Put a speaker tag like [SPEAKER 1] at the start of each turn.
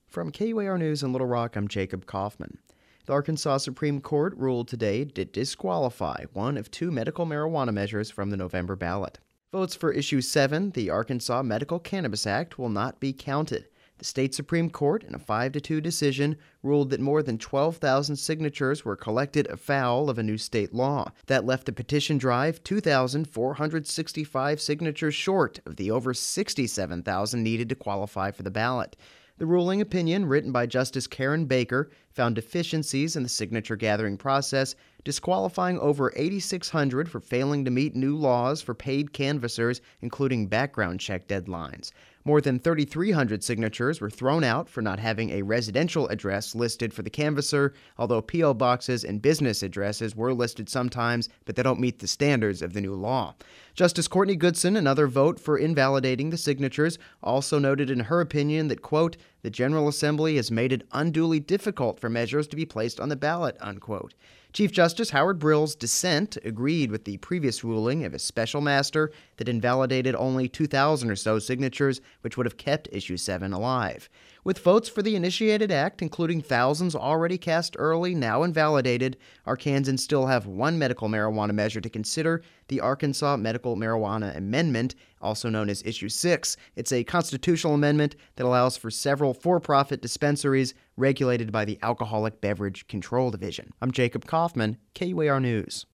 [SPEAKER 1] From KUAR News in Little Rock, I'm Jacob Kaufman. The Arkansas Supreme Court ruled today to disqualify one of two medical marijuana measures from the November ballot. Votes for Issue 7, the Arkansas Medical Cannabis Act, will not be counted. The state Supreme Court, in a 5-2 decision, ruled that more than 12,000 signatures were collected afoul of a new state law. That left the petition drive 2,465 signatures short of the over 67,000 needed to qualify for the ballot. The ruling opinion, written by Justice Karen Baker, found deficiencies in the signature gathering process, disqualifying over 8,600 for failing to meet new laws for paid canvassers, including background check deadlines. More than 3,300 signatures were thrown out for not having a residential address listed for the canvasser, although P.O. boxes and business addresses were listed sometimes, but they don't meet the standards of the new law. Justice Courtney Goodson, another vote for invalidating the signatures, also noted in her opinion that, quote, the General Assembly has made it unduly difficult for measures to be placed on the ballot, unquote. Chief Justice Howard Brill's dissent agreed with the previous ruling of a special master that invalidated only 2,000 or so signatures, which would have kept Issue 7 alive. With votes for the initiated act, including thousands already cast early, now invalidated, Arkansans still have one medical marijuana measure to consider, the Arkansas Medical Marijuana Amendment, also known as Issue 6. It's a constitutional amendment that allows for several for-profit dispensaries regulated by the Alcoholic Beverage Control Division. I'm Jacob Kaufman, KUAR News.